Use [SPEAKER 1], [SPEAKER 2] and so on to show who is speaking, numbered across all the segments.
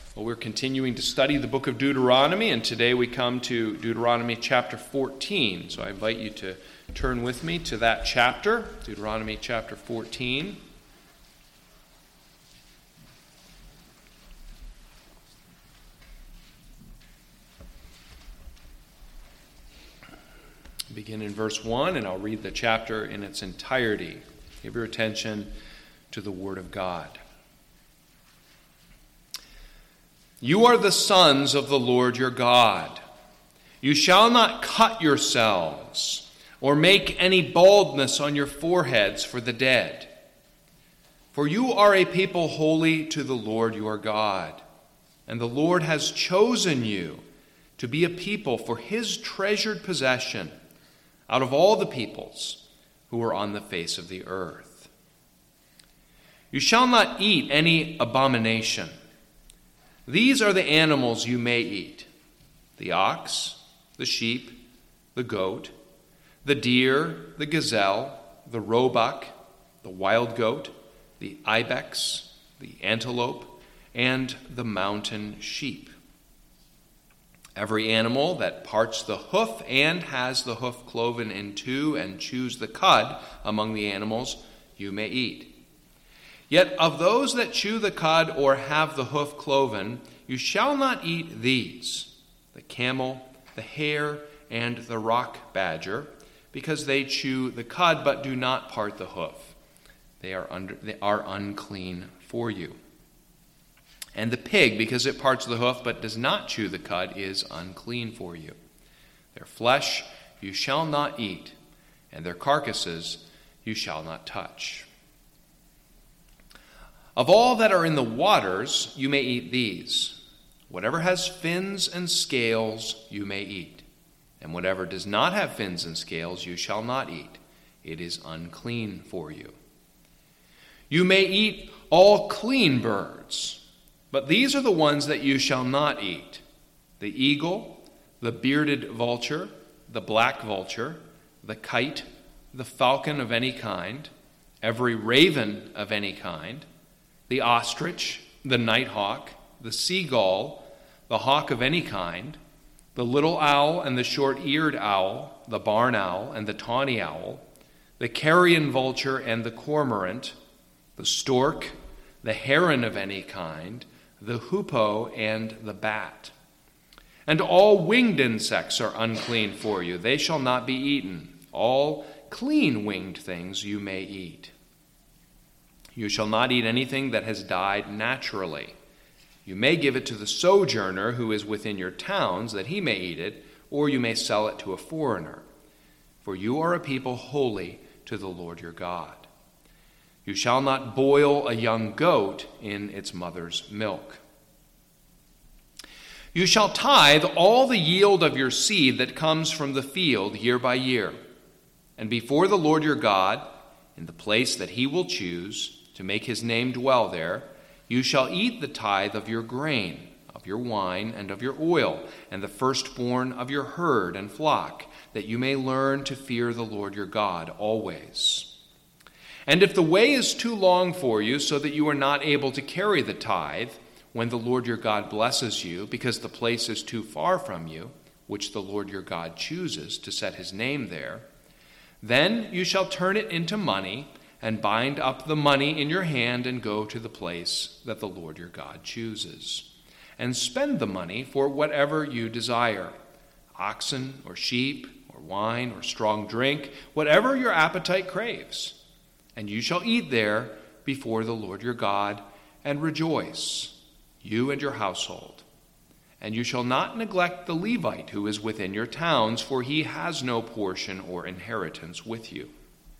[SPEAKER 1] Well, we're continuing to study the book of Deuteronomy, and today we come to Deuteronomy chapter 14. So I invite you to turn with me to that chapter, Deuteronomy chapter 14. Begin in verse 1, and I'll read the chapter in its entirety. Give your attention to the Word of God. You are the sons of the Lord your God. You shall not cut yourselves or make any baldness on your foreheads for the dead. For you are a people holy to the Lord your God, and the Lord has chosen you to be a people for his treasured possession out of all the peoples who are on the face of the earth. You shall not eat any abomination. These are the animals you may eat: the ox, the sheep, the goat, the deer, the gazelle, the roebuck, the wild goat, the ibex, the antelope, and the mountain sheep. Every animal that parts the hoof and has the hoof cloven in two and chews the cud among the animals you may eat. Yet of those that chew the cud or have the hoof cloven, you shall not eat these: the camel, the hare, and the rock badger, because they chew the cud but do not part the hoof. They are unclean for you. And the pig, because it parts the hoof but does not chew the cud, is unclean for you. Their flesh you shall not eat, and their carcasses you shall not touch. Of all that are in the waters, you may eat these. Whatever has fins and scales, you may eat. And whatever does not have fins and scales, you shall not eat. It is unclean for you. You may eat all clean birds, but these are the ones that you shall not eat: the eagle, the bearded vulture, the black vulture, the kite, the falcon of any kind, every raven of any kind, the ostrich, the nighthawk, the seagull, the hawk of any kind, the little owl and the short-eared owl, the barn owl and the tawny owl, the carrion vulture and the cormorant, the stork, the heron of any kind, the hoopoe and the bat. And all winged insects are unclean for you. They shall not be eaten. All clean winged things you may eat. You shall not eat anything that has died naturally. You may give it to the sojourner who is within your towns, that he may eat it, or you may sell it to a foreigner. For you are a people holy to the Lord your God. You shall not boil a young goat in its mother's milk. You shall tithe all the yield of your seed that comes from the field year by year. And before the Lord your God, in the place that he will choose to make his name dwell there, you shall eat the tithe of your grain, of your wine, and of your oil, and the firstborn of your herd and flock, that you may learn to fear the Lord your God always. And if the way is too long for you, so that you are not able to carry the tithe, when the Lord your God blesses you, because the place is too far from you, which the Lord your God chooses to set his name there, then you shall turn it into money, and bind up the money in your hand, and go to the place that the Lord your God chooses, and spend the money for whatever you desire: oxen or sheep or wine or strong drink, whatever your appetite craves. And you shall eat there before the Lord your God, and rejoice, you and your household. And you shall not neglect the Levite who is within your towns, for he has no portion or inheritance with you.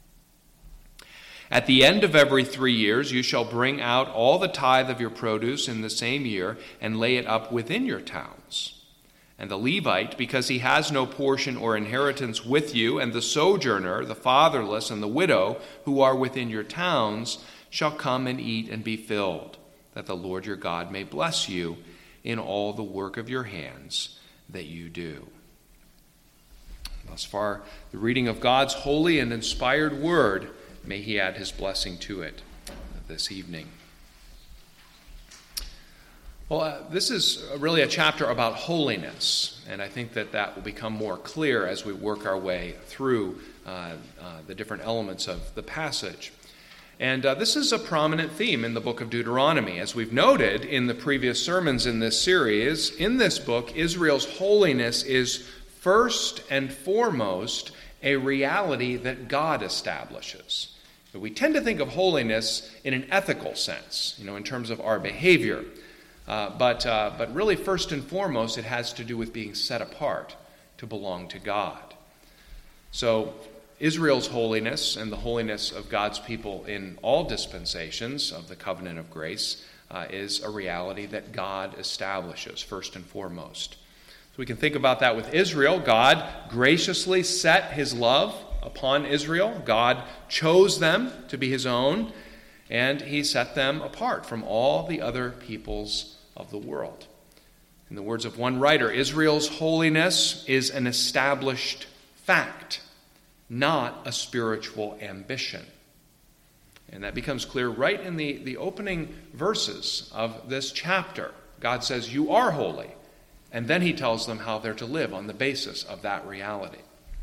[SPEAKER 1] At the end of every 3 years, you shall bring out all the tithe of your produce in the same year, and lay it up within your towns. And the Levite, because he has no portion or inheritance with you, and the sojourner, the fatherless, and the widow, who are within your towns, shall come and eat and be filled, that the Lord your God may bless you in all the work of your hands that you do. Thus far, the reading of God's holy and inspired word. May he add his blessing to it this evening. Well, this is really a chapter about holiness, and I think that will become more clear as we work our way through the different elements of the passage. And this is a prominent theme in the book of Deuteronomy. As we've noted in the previous sermons in this series, in this book, Israel's holiness is first and foremost a reality that God establishes. We tend to think of holiness in an ethical sense, in terms of our behavior. But really, first and foremost, it has to do with being set apart to belong to God. So Israel's holiness and the holiness of God's people in all dispensations of the covenant of grace is a reality that God establishes first and foremost. So we can think about that with Israel. God graciously set his love upon Israel. God chose them to be his own, and he set them apart from all the other peoples of the world. In the words of one writer, Israel's holiness is an established fact, not a spiritual ambition. And that becomes clear right in the opening verses of this chapter. God says, "You are holy," and then he tells them how they're to live on the basis of that reality.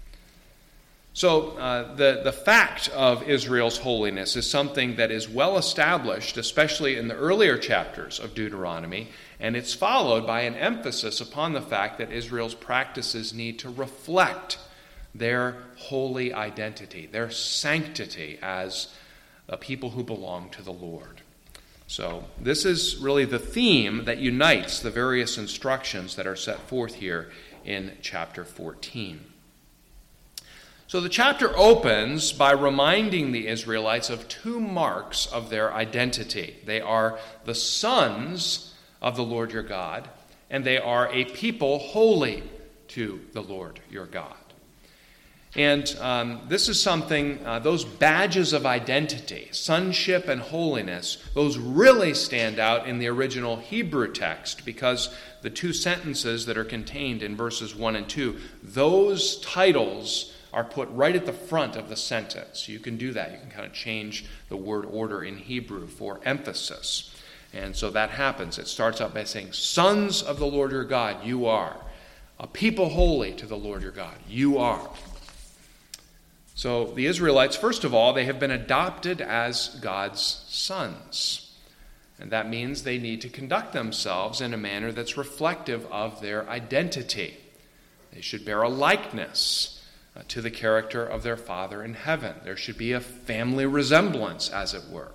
[SPEAKER 1] So the fact of Israel's holiness is something that is well established, especially in the earlier chapters of Deuteronomy, and it's followed by an emphasis upon the fact that Israel's practices need to reflect their holy identity, their sanctity as a people who belong to the Lord. So this is really the theme that unites the various instructions that are set forth here in chapter 14. So the chapter opens by reminding the Israelites of two marks of their identity. They are the sons of the Lord your God, and they are a people holy to the Lord your God. And this is something, those badges of identity, sonship and holiness, those really stand out in the original Hebrew text because the two sentences that are contained in verses 1 and 2, those titles are put right at the front of the sentence. You can do that. You can kind of change the word order in Hebrew for emphasis. And so that happens. It starts out by saying, "Sons of the Lord your God, you are. A people holy to the Lord your God, you are." So the Israelites, first of all, they have been adopted as God's sons. And that means they need to conduct themselves in a manner that's reflective of their identity. They should bear a likeness to the character of their Father in heaven. There should be a family resemblance, as it were.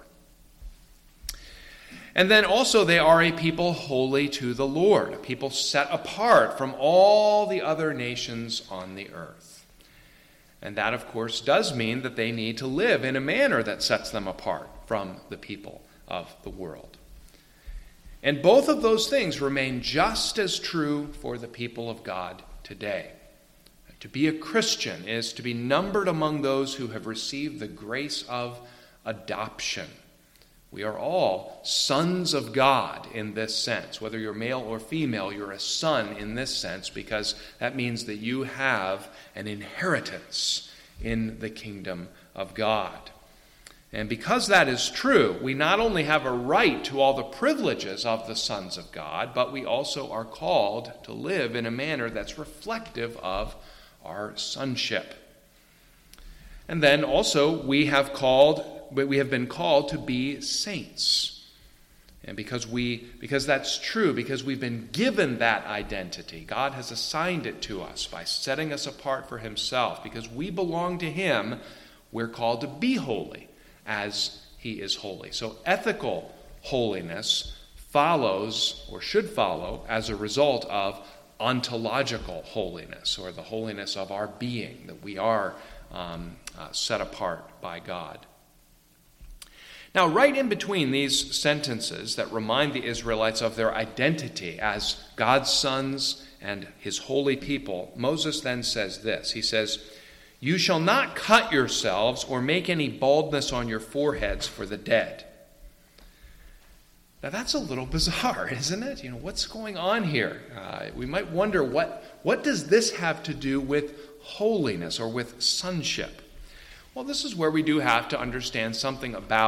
[SPEAKER 1] And then also they are a people holy to the Lord, a people set apart from all the other nations on the earth. And that, of course, does mean that they need to live in a manner that sets them apart from the people of the world. And both of those things remain just as true for the people of God today. To be a Christian is to be numbered among those who have received the grace of adoption. We are all sons of God in this sense. Whether you're male or female, you're a son in this sense because that means that you have an inheritance in the kingdom of God. And because that is true, we not only have a right to all the privileges of the sons of God, but we also are called to live in a manner that's reflective of our sonship. And then also we have been called to be saints. And because that's true, because we've been given that identity, God has assigned it to us by setting us apart for himself. Because we belong to him, we're called to be holy as he is holy. So ethical holiness follows, or should follow, as a result of ontological holiness, or the holiness of our being, that we are set apart by God. Now, right in between these sentences that remind the Israelites of their identity as God's sons and his holy people, Moses then says this. He says, "You shall not cut yourselves or make any baldness on your foreheads for the dead." Now that's a little bizarre, isn't it? What's going on here? We might wonder, what does this have to do with holiness or with sonship? Well, this is where we do have to understand something about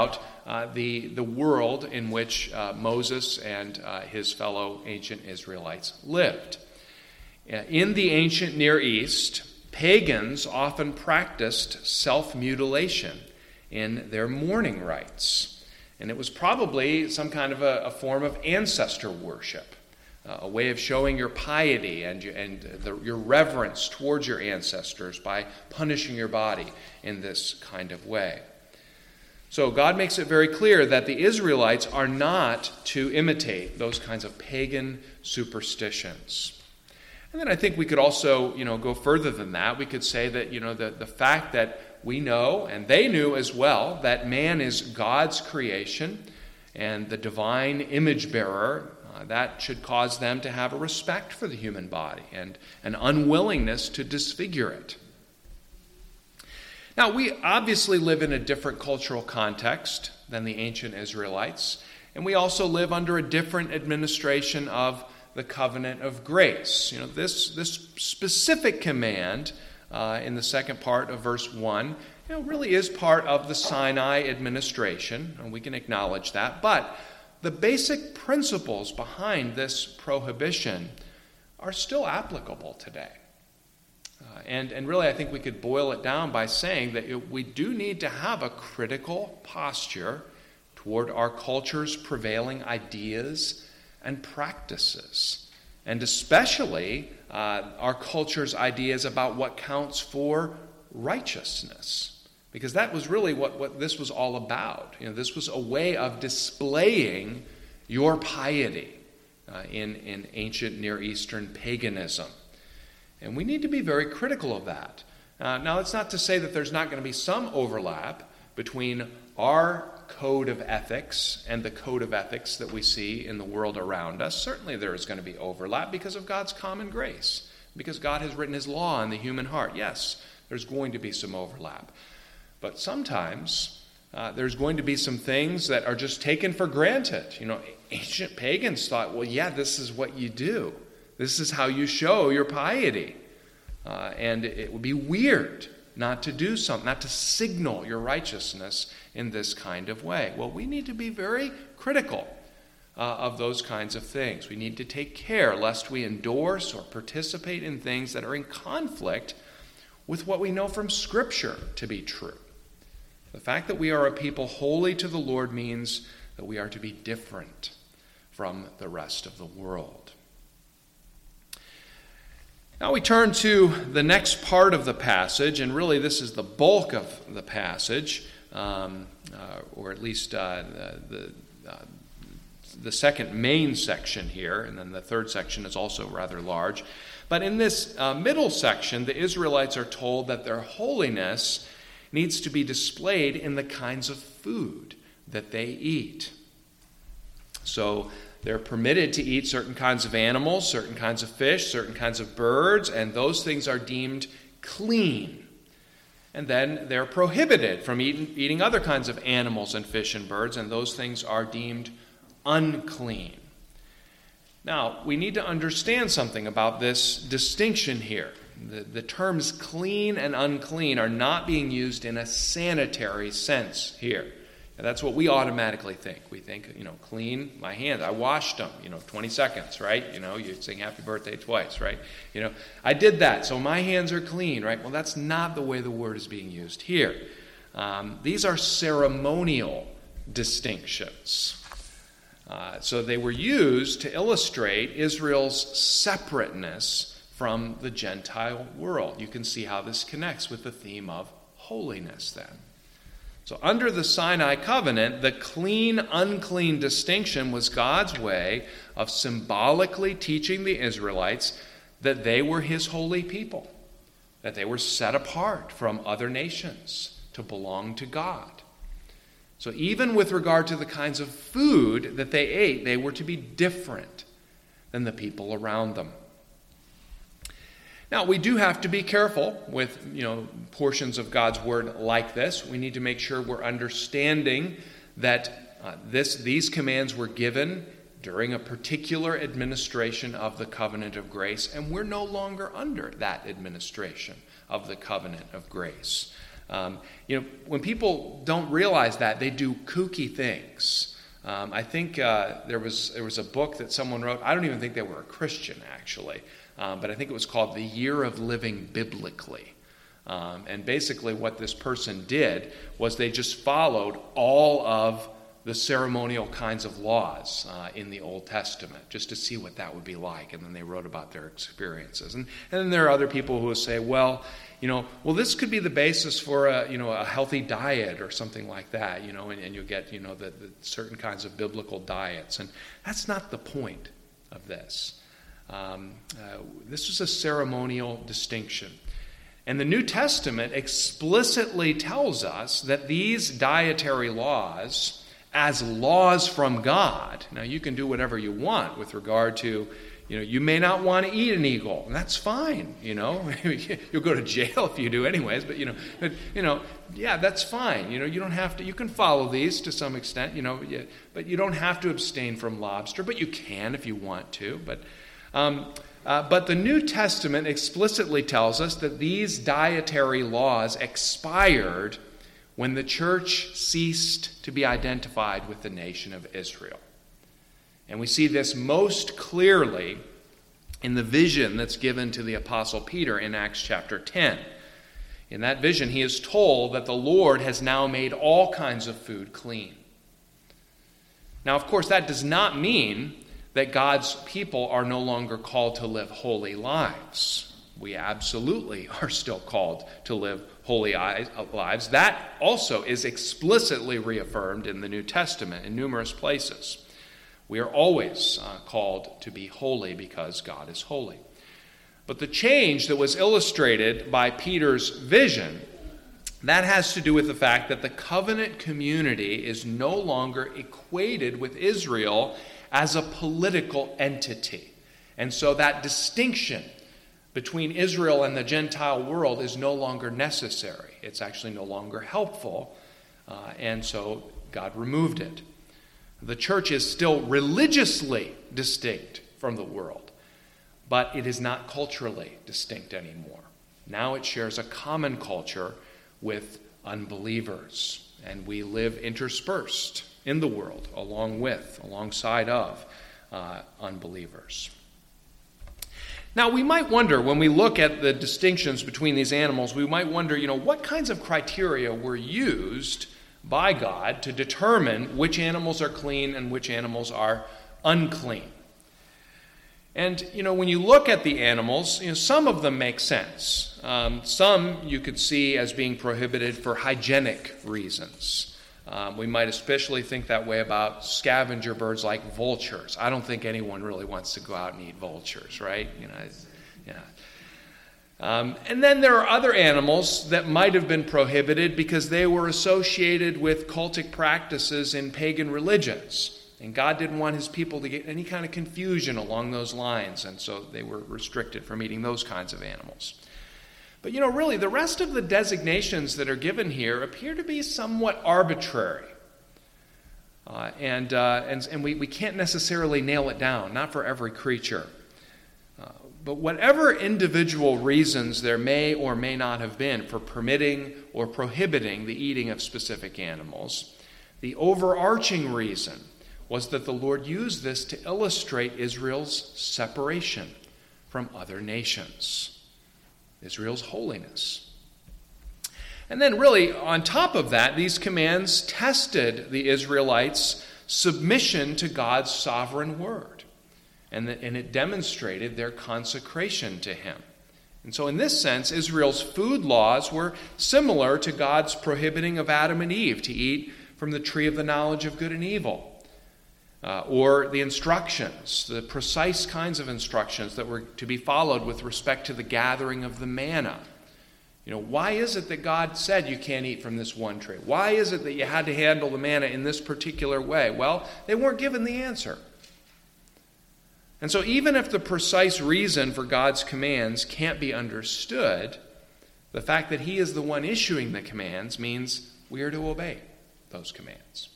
[SPEAKER 1] the world in which Moses and his fellow ancient Israelites lived. In the ancient Near East, pagans often practiced self-mutilation in their mourning rites. And it was probably some kind of a form of ancestor worship, a way of showing your piety and your reverence towards your ancestors by punishing your body in this kind of way. So God makes it very clear that the Israelites are not to imitate those kinds of pagan superstitions. And then I think we could also, go further than that. We could say that, the fact that we know, and they knew as well, that man is God's creation and the divine image bearer, that should cause them to have a respect for the human body and an unwillingness to disfigure it. Now, we obviously live in a different cultural context than the ancient Israelites, and we also live under a different administration of the covenant of grace. This specific command in the second part of verse 1 really is part of the Sinai administration, and we can acknowledge that. But the basic principles behind this prohibition are still applicable today. And really, I think we could boil it down by saying that we do need to have a critical posture toward our culture's prevailing ideas and practices, and especially our culture's ideas about what counts for righteousness, because that was really what this was all about. This was a way of displaying your piety in ancient Near Eastern paganism. And we need to be very critical of that. Now, it's not to say that there's not going to be some overlap between our code of ethics and the code of ethics that we see in the world around us. Certainly there is going to be overlap because of God's common grace, because God has written his law in the human heart. Yes, there's going to be some overlap. But sometimes there's going to be some things that are just taken for granted. Ancient pagans thought, well, yeah, this is what you do. This is how you show your piety. And it would be weird not to do something, not to signal your righteousness in this kind of way. Well, we need to be very critical of those kinds of things. We need to take care lest we endorse or participate in things that are in conflict with what we know from Scripture to be true. The fact that we are a people holy to the Lord means that we are to be different from the rest of the world. Now we turn to the next part of the passage, and really this is the bulk of the passage, or at least the second main section here, and then the third section is also rather large. But in this middle section, the Israelites are told that their holiness needs to be displayed in the kinds of food that they eat. So they're permitted to eat certain kinds of animals, certain kinds of fish, certain kinds of birds, and those things are deemed clean. And then they're prohibited from eating other kinds of animals and fish and birds, and those things are deemed unclean. Now, we need to understand something about this distinction here. The terms clean and unclean are not being used in a sanitary sense here. And that's what we automatically think. We think, clean my hands. I washed them, 20 seconds, right? You sing happy birthday twice, right? I did that, so my hands are clean, right? Well, that's not the way the word is being used here. These are ceremonial distinctions. So they were used to illustrate Israel's separateness from the Gentile world. You can see how this connects with the theme of holiness then. So under the Sinai covenant, the clean-unclean distinction was God's way of symbolically teaching the Israelites that they were his holy people, that they were set apart from other nations to belong to God. So even with regard to the kinds of food that they ate, they were to be different than the people around them. Now, we do have to be careful with, portions of God's word like this. We need to make sure we're understanding that these commands were given during a particular administration of the covenant of grace, and we're no longer under that administration of the covenant of grace. When people don't realize that, they do kooky things. I think there was a book that someone wrote. I don't even think they were a Christian, actually. But I think it was called The Year of Living Biblically. And basically what this person did was they just followed all of the ceremonial kinds of laws in the Old Testament, just to see what that would be like. And then they wrote about their experiences. And then there are other people who will say, well, this could be the basis for a healthy diet or something like that, and you'll get, the certain kinds of biblical diets. And that's not the point of this. This was a ceremonial distinction. And the New Testament explicitly tells us that these dietary laws, as laws from God, now you can do whatever you want with regard to, you may not want to eat an eagle, and that's fine, you'll go to jail if you do anyways, but yeah, that's fine. You don't have to, you can follow these to some extent, but you don't have to abstain from lobster, but you can if you want to, but the New Testament explicitly tells us that these dietary laws expired when the church ceased to be identified with the nation of Israel. And we see this most clearly in the vision that's given to the Apostle Peter in Acts chapter 10. In that vision, he is told that the Lord has now made all kinds of food clean. Now, of course, that does not mean that God's people are no longer called to live holy lives. We absolutely are still called to live holy lives. That also is explicitly reaffirmed in the New Testament in numerous places. We are always called to be holy because God is holy. But the change that was illustrated by Peter's vision, that has to do with the fact that the covenant community is no longer equated with Israel as a political entity. And so that distinction between Israel and the Gentile world is no longer necessary. It's actually no longer helpful, and so God removed it. The church is still religiously distinct from the world, but it is not culturally distinct anymore. Now it shares a common culture with unbelievers, and we live interspersed in the world alongside of unbelievers. Now, we might wonder, when we look at the distinctions between these animals, we might wonder, what kinds of criteria were used by God to determine which animals are clean and which animals are unclean. And, when you look at the animals, some of them make sense. Some you could see as being prohibited for hygienic reasons. We might especially think that way about scavenger birds like vultures. I don't think anyone really wants to go out and eat vultures, right? And then there are other animals that might have been prohibited because they were associated with cultic practices in pagan religions. And God didn't want his people to get any kind of confusion along those lines, and so they were restricted from eating those kinds of animals. But really, the rest of the designations that are given here appear to be somewhat arbitrary. And we can't necessarily nail it down, not for every creature. But whatever individual reasons there may or may not have been for permitting or prohibiting the eating of specific animals, the overarching reason was that the Lord used this to illustrate Israel's separation from other nations, Israel's holiness. And then really, on top of that, these commands tested the Israelites' submission to God's sovereign word. And it demonstrated their consecration to him. And so in this sense, Israel's food laws were similar to God's prohibiting of Adam and Eve to eat from the tree of the knowledge of good and evil. Or the instructions, the precise kinds of instructions that were to be followed with respect to the gathering of the manna. Why is it that God said you can't eat from this one tree? Why is it that you had to handle the manna in this particular way? Well, they weren't given the answer. And so even if the precise reason for God's commands can't be understood, the fact that he is the one issuing the commands means we are to obey those commands.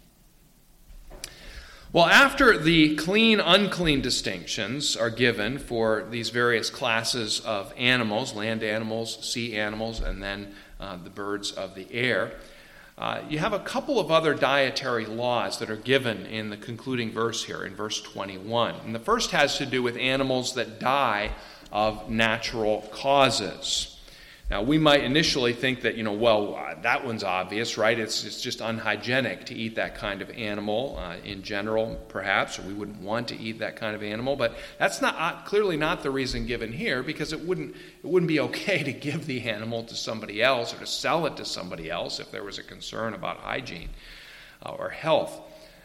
[SPEAKER 1] Well, after the clean-unclean distinctions are given for these various classes of animals, land animals, sea animals, and then the birds of the air. You have a couple of other dietary laws that are given in the concluding verse here, in verse 21. And the first has to do with animals that die of natural causes. Now, we might initially think that, that one's obvious, right? It's just unhygienic to eat that kind of animal in general, perhaps, or we wouldn't want to eat that kind of animal. But that's clearly not the reason given here, because it wouldn't be okay to give the animal to somebody else or to sell it to somebody else if there was a concern about hygiene or health.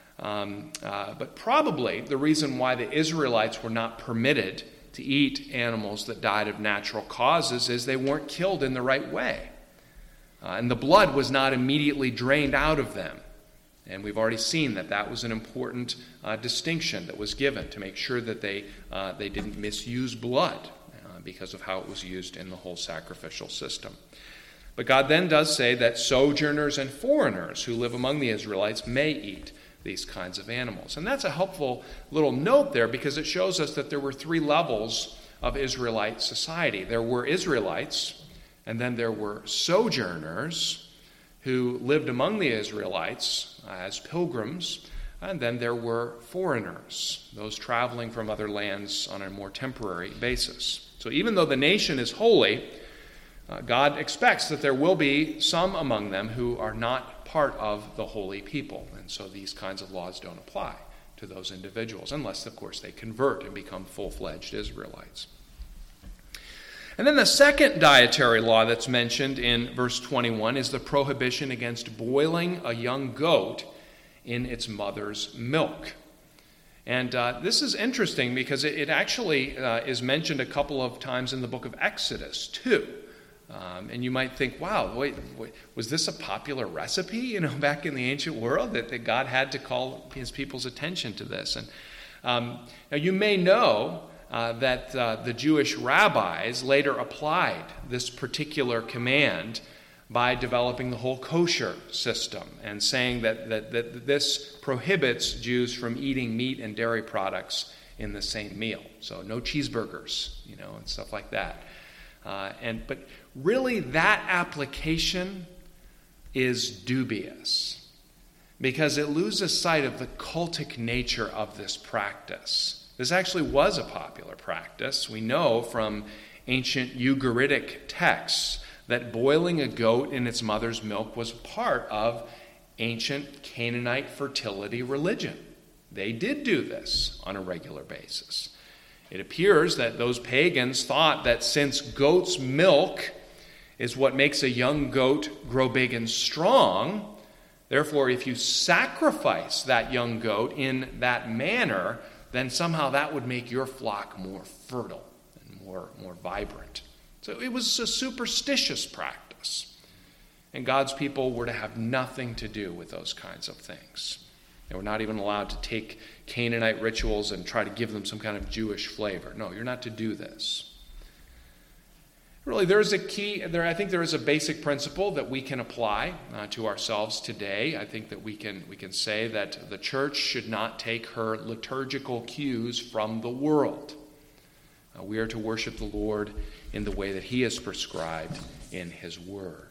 [SPEAKER 1] But probably the reason why the Israelites were not permitted to eat animals that died of natural causes is they weren't killed in the right way. And the blood was not immediately drained out of them. And we've already seen that was an important distinction that was given to make sure that they didn't misuse blood because of how it was used in the whole sacrificial system. But God then does say that sojourners and foreigners who live among the Israelites may eat these kinds of animals. And that's a helpful little note there, because it shows us that there were three levels of Israelite society. There were Israelites, and then there were sojourners who lived among the Israelites as pilgrims, and then there were foreigners, those traveling from other lands on a more temporary basis. So even though the nation is holy, God expects that there will be some among them who are not part of the holy people. And so these kinds of laws don't apply to those individuals, unless, of course, they convert and become full-fledged Israelites. And then the second dietary law that's mentioned in verse 21 is the prohibition against boiling a young goat in its mother's milk. And this is interesting because it actually is mentioned a couple of times in the book of Exodus, too. And you might think, wow, wait, was this a popular recipe, back in the ancient world, that God had to call his people's attention to this? And now you may know that the Jewish rabbis later applied this particular command by developing the whole kosher system and saying that this prohibits Jews from eating meat and dairy products in the same meal. So no cheeseburgers, and stuff like that. But really, that application is dubious because it loses sight of the cultic nature of this practice. This actually was a popular practice. We know from ancient Ugaritic texts that boiling a goat in its mother's milk was part of ancient Canaanite fertility religion. They did do this on a regular basis. It appears that those pagans thought that since goat's milk is what makes a young goat grow big and strong, therefore if you sacrifice that young goat in that manner, then somehow that would make your flock more fertile and more vibrant. So it was a superstitious practice. And God's people were to have nothing to do with those kinds of things. They were not even allowed to take Canaanite rituals and try to give them some kind of Jewish flavor. No, you're not to do this. Really, I think there is a basic principle that we can apply to ourselves today. I think that we can say that the church should not take her liturgical cues from the world. We are to worship the Lord in the way that he has prescribed in his word.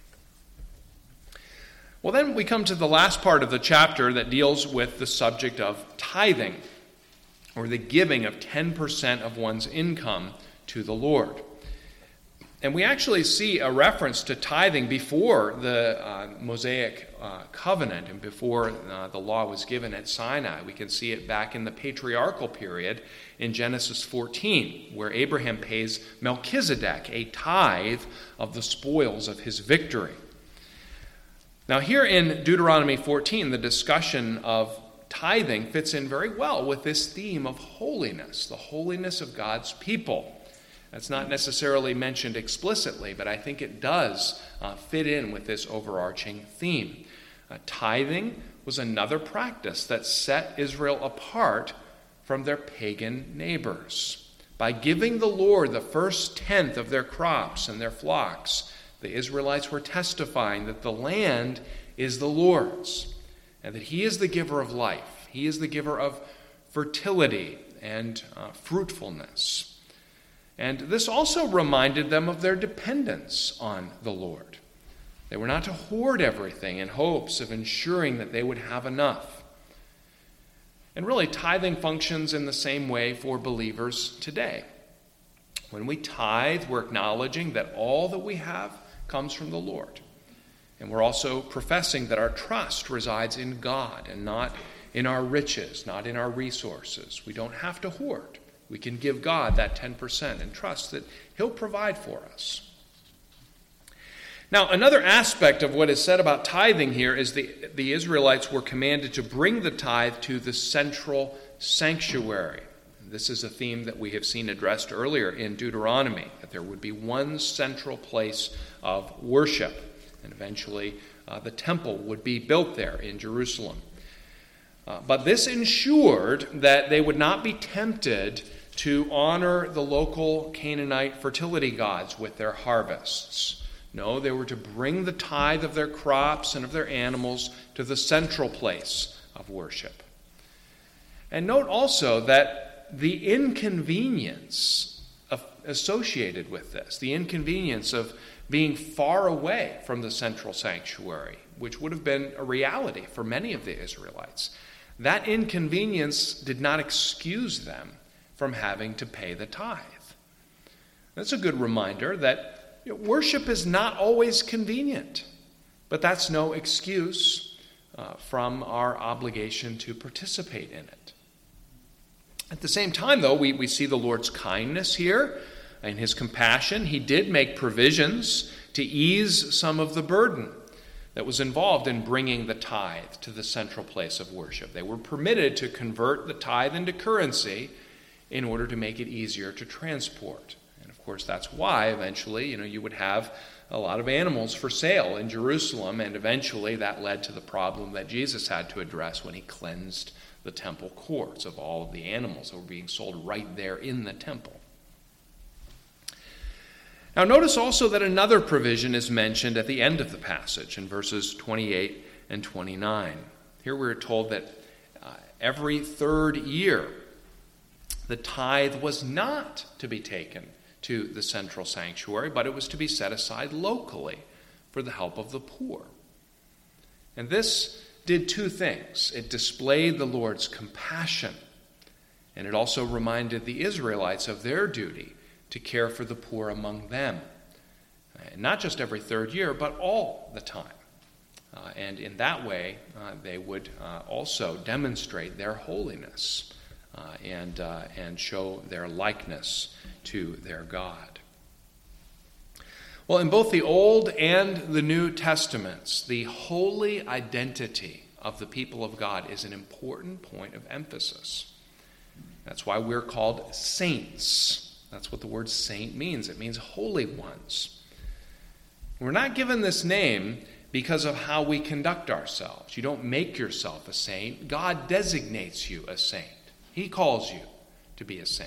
[SPEAKER 1] Well, then we come to the last part of the chapter that deals with the subject of tithing, or the giving of 10% of one's income to the Lord. And we actually see a reference to tithing before the Mosaic covenant and before the law was given at Sinai. We can see it back in the patriarchal period in Genesis 14, where Abraham pays Melchizedek a tithe of the spoils of his victory. Now here in Deuteronomy 14, the discussion of tithing fits in very well with this theme of holiness, the holiness of God's people. That's not necessarily mentioned explicitly, but I think it does fit in with this overarching theme. Tithing was another practice that set Israel apart from their pagan neighbors. By giving the Lord the first tenth of their crops and their flocks, the Israelites were testifying that the land is the Lord's and that he is the giver of life. He is the giver of fertility and fruitfulness. And this also reminded them of their dependence on the Lord. They were not to hoard everything in hopes of ensuring that they would have enough. And really, tithing functions in the same way for believers today. When we tithe, we're acknowledging that all that we have comes from the Lord. And we're also professing that our trust resides in God and not in our riches, not in our resources. We don't have to hoard. We can give God that 10% and trust that He'll provide for us. Now, another aspect of what is said about tithing here is the Israelites were commanded to bring the tithe to the central sanctuary. This is a theme that we have seen addressed earlier in Deuteronomy, that there would be one central place of worship. And eventually the temple would be built there in Jerusalem. But this ensured that they would not be tempted to honor the local Canaanite fertility gods with their harvests. No, they were to bring the tithe of their crops and of their animals to the central place of worship. And note also that the inconvenience associated with this, the inconvenience of being far away from the central sanctuary, which would have been a reality for many of the Israelites, that inconvenience did not excuse them from having to pay the tithe. That's a good reminder that worship is not always convenient, but that's no excuse from our obligation to participate in it. At the same time, though, we see the Lord's kindness here and His compassion. He did make provisions to ease some of the burden that was involved in bringing the tithe to the central place of worship. They were permitted to convert the tithe into currency in order to make it easier to transport. And of course, that's why eventually, you would have a lot of animals for sale in Jerusalem, and eventually that led to the problem that Jesus had to address when He cleansed the temple courts of all of the animals that were being sold right there in the temple. Now notice also that another provision is mentioned at the end of the passage in verses 28 and 29. Here we're told that every third year the tithe was not to be taken to the central sanctuary, but it was to be set aside locally for the help of the poor. And this did two things. It displayed the Lord's compassion, and it also reminded the Israelites of their duty to care for the poor among them. Not just every third year, but all the time. And in that way, they would also demonstrate their holiness and show their likeness to their God. Well, in both the Old and the New Testaments, the holy identity of the people of God is an important point of emphasis. That's why we're called saints. That's what the word saint means. It means holy ones. We're not given this name because of how we conduct ourselves. You don't make yourself a saint. God designates you a saint. He calls you to be a saint.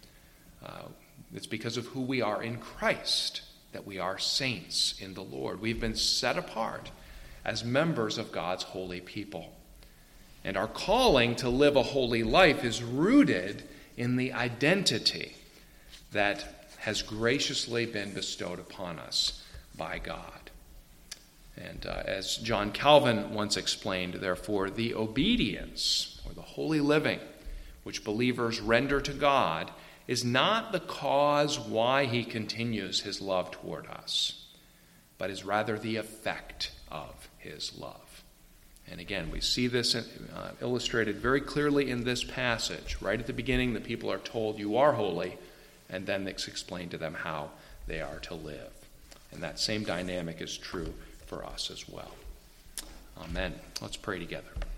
[SPEAKER 1] It's because of who we are in Christ that we are saints in the Lord. We've been set apart as members of God's holy people. And our calling to live a holy life is rooted in the identity that has graciously been bestowed upon us by God. And as John Calvin once explained, therefore, the obedience or the holy living which believers render to God is not the cause why He continues His love toward us, but is rather the effect of His love. And again, we see this illustrated very clearly in this passage. Right at the beginning, the people are told, "You are holy," and then it's explained to them how they are to live. And that same dynamic is true for us as well. Amen. Let's pray together.